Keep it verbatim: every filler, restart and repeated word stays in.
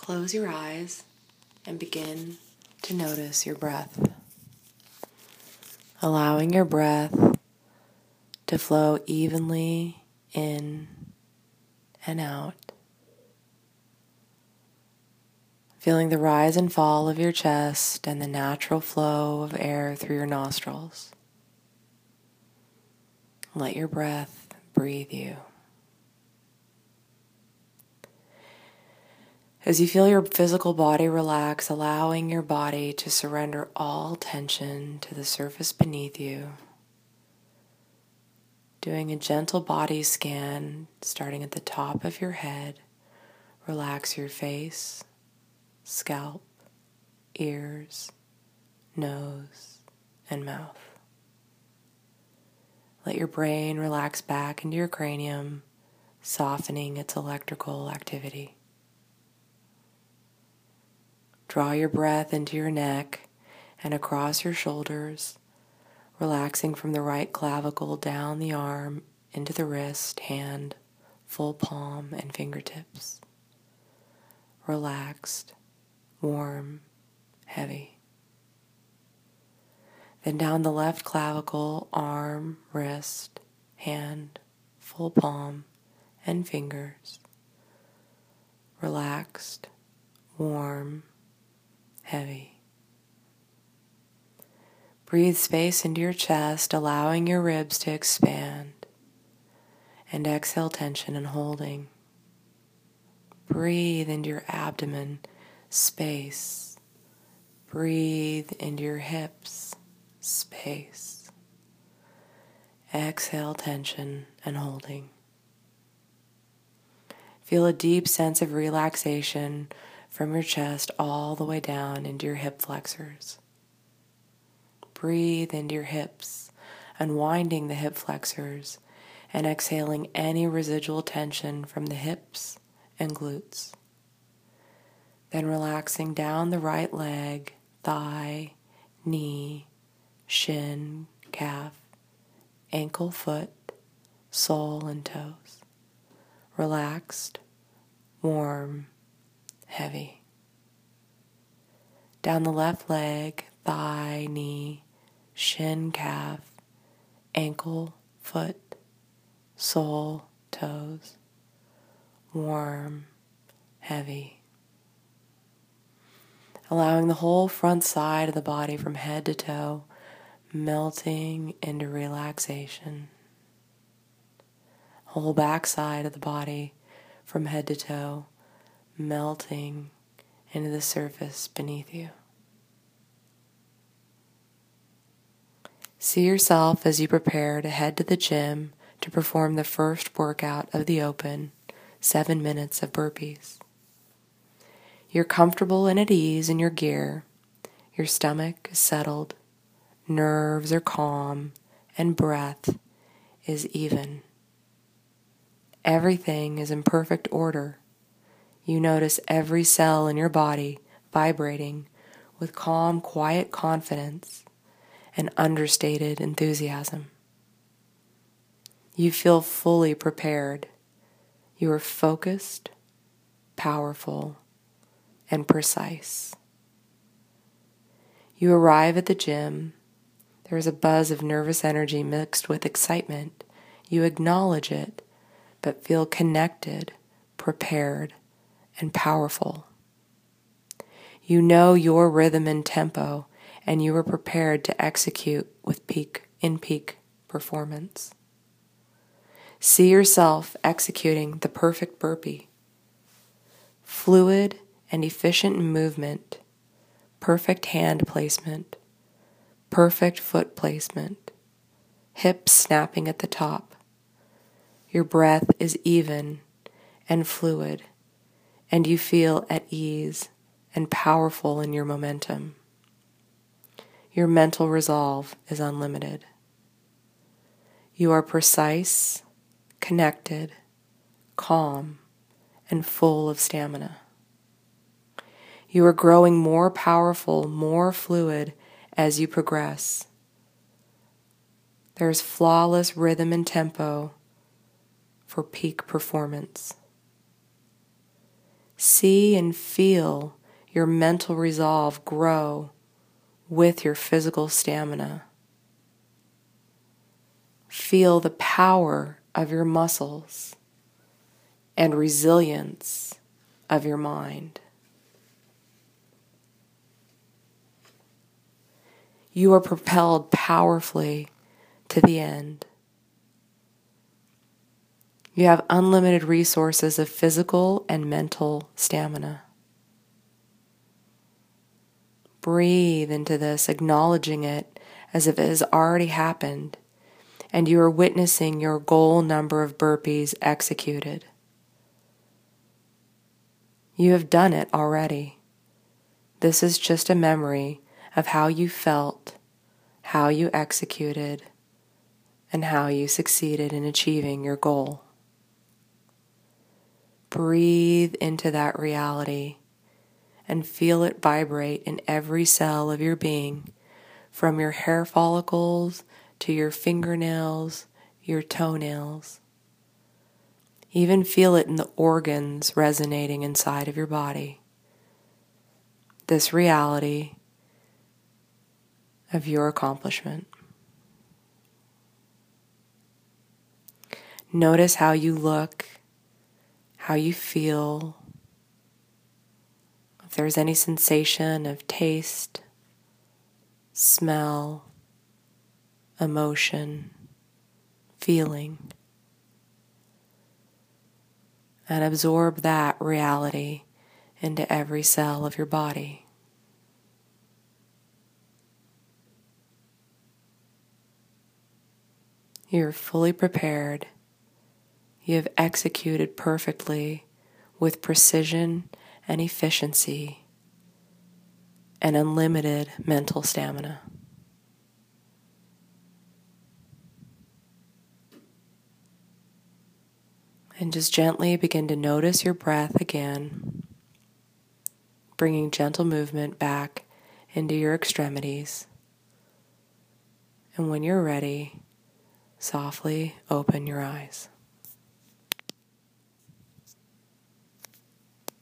close your eyes and begin to notice your breath. Allowing your breath to flow evenly in and out. Feeling the rise and fall of your chest and the natural flow of air through your nostrils. Let your breath breathe you. As you feel your physical body relax, allowing your body to surrender all tension to the surface beneath you. Doing a gentle body scan starting at the top of your head. Relax your face, scalp, ears, nose, and mouth. Let your brain relax back into your cranium, softening its electrical activity. Draw your breath into your neck and across your shoulders, relaxing from the right clavicle down the arm into the wrist, hand, full palm, and fingertips. Relaxed, warm, heavy. Then down the left clavicle, arm, wrist, hand, full palm, and fingers. Relaxed, warm, heavy. Breathe space into your chest, allowing your ribs to expand. And exhale tension and holding. Breathe into your abdomen, space. Breathe into your hips, space. Exhale tension and holding. Feel a deep sense of relaxation from your chest all the way down into your hip flexors. Breathe into your hips, unwinding the hip flexors and exhaling any residual tension from the hips and glutes. Then relaxing down the right leg, thigh, knee, shin, calf, ankle, foot, sole, and toes. Relaxed, warm, heavy. Down the left leg, thigh, knee, shin, calf, ankle, foot, sole, toes. Warm, heavy. Allowing the whole front side of the body from head to toe melting into relaxation. Whole back side of the body from head to toe melting into the surface beneath you. See yourself as you prepare to head to the gym to perform the first workout of the open, seven minutes of burpees. You're comfortable and at ease in your gear. Your stomach is settled, nerves are calm, and breath is even. Everything is in perfect order. You notice every cell in your body vibrating with calm, quiet confidence and understated enthusiasm. You feel fully prepared. You are focused, powerful, and precise. You arrive at the gym. There is a buzz of nervous energy mixed with excitement. You acknowledge it, but feel connected, prepared, and powerful. You know your rhythm and tempo, and you are prepared to execute with peak in peak performance. See yourself executing the perfect burpee. Fluid and efficient movement, perfect hand placement, perfect foot placement, hips snapping at the top. Your breath is even and fluid, and you feel at ease and powerful in your momentum. Your mental resolve is unlimited. You are precise, connected, calm, and full of stamina. You are growing more powerful, more fluid as you progress. There is flawless rhythm and tempo for peak performance. see and feel your mental resolve grow with your physical stamina. Feel the power of your muscles and resilience of your mind. You are propelled powerfully to the end. You have unlimited resources of physical and mental stamina. Breathe into this, acknowledging it as if it has already happened, and you are witnessing your goal number of burpees executed. You have done it already. This is just a memory of how you felt, how you executed, and how you succeeded in achieving your goal. Breathe into that reality and feel it vibrate in every cell of your being, from your hair follicles to your fingernails, your toenails. Even feel it in the organs resonating inside of your body. This reality of your accomplishment. Notice how you look, how you feel, if there's any sensation of taste, smell, emotion, feeling, and absorb that reality into every cell of your body. You're fully prepared. You have executed perfectly with precision and efficiency and unlimited mental stamina. And just gently begin to notice your breath again, bringing gentle movement back into your extremities. And when you're ready, softly open your eyes.